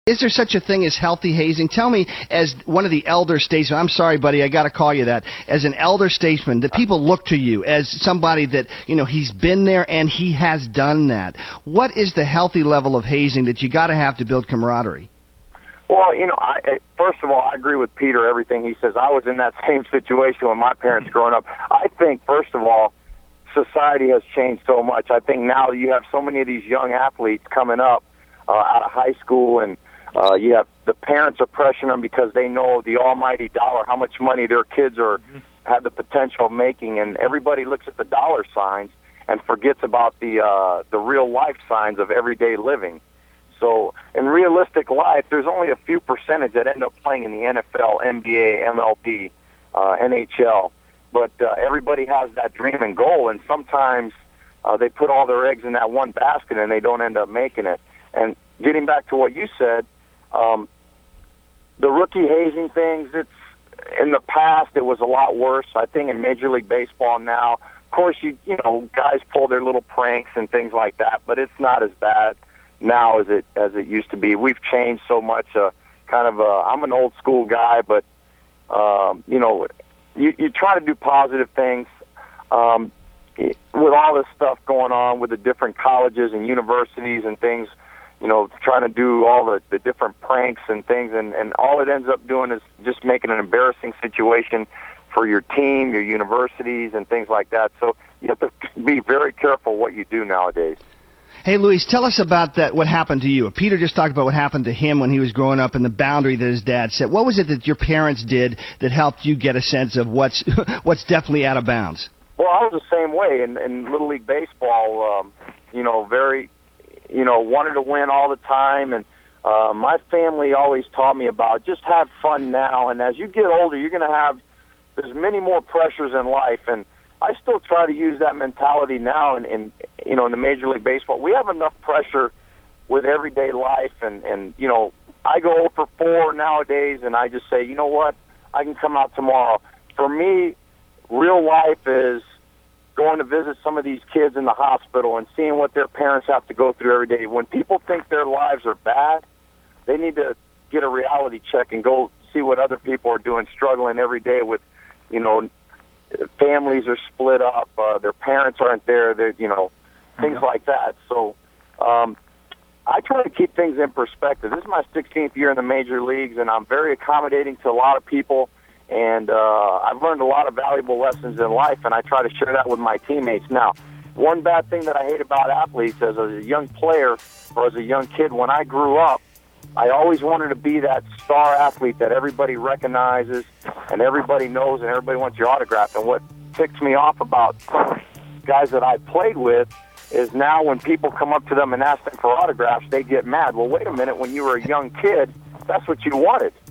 Is there such a thing as healthy hazing? Tell me, as one of the elder statesmen, I'm sorry, buddy, I got to call you that, as an elder statesman, that people look to you as somebody that, he's been there and he has done that. What is the healthy level of hazing that you got to have to build camaraderie? Well, first of all, I agree with Peter, everything he says. I was in that same situation with my parents growing up. I think, first of all, society has changed so much. I think now you have so many of these young athletes coming up out of high school, and you have the parents are pressuring them because they know the almighty dollar, how much money their kids have the potential of making, and everybody looks at the dollar signs and forgets about the real life signs of everyday living. So in realistic life, there's only a few percentage that end up playing in the NFL, NBA, MLB, NHL. But everybody has that dream and goal, and sometimes they put all their eggs in that one basket and they don't end up making it. And getting back to what you said, the rookie hazing things, it's in the past it was a lot worse. I think in Major League Baseball now, of course, guys pull their little pranks and things like that, but it's not as bad now as it used to be. We've changed so much. I'm an old school guy, but you try to do positive things. With all this stuff going on with the different colleges and universities and things, trying to do all the different pranks and things, and all it ends up doing is just making an embarrassing situation for your team, your universities, and things like that. So you have to be very careful what you do nowadays. Hey, Luis, tell us about that. What happened to you? Peter just talked about what happened to him when he was growing up and the boundary that his dad set. What was it that your parents did that helped you get a sense of what's definitely out of bounds? Well, I was the same way in Little League Baseball. Wanted to win all the time, and my family always taught me about just have fun now, and as you get older, you're going to have, there's many more pressures in life, and I still try to use that mentality now in the Major League Baseball. We have enough pressure with everyday life, and I go 0 for 4 nowadays, and I just say, you know what, I can come out tomorrow. For me, real life is going to visit some of these kids in the hospital and seeing what their parents have to go through every day. When people think their lives are bad, they need to get a reality check and go see what other people are doing, struggling every day with, families are split up, their parents aren't there, things like that. So I try to keep things in perspective. This is my 16th year in the major leagues, and I'm very accommodating to a lot of people. And I've learned a lot of valuable lessons in life, and I try to share that with my teammates. Now, one bad thing that I hate about athletes as a young player or as a young kid, when I grew up, I always wanted to be that star athlete that everybody recognizes and everybody knows and everybody wants your autograph. And what ticks me off about guys that I played with is now when people come up to them and ask them for autographs, they get mad. Well, wait a minute, when you were a young kid, that's what you wanted.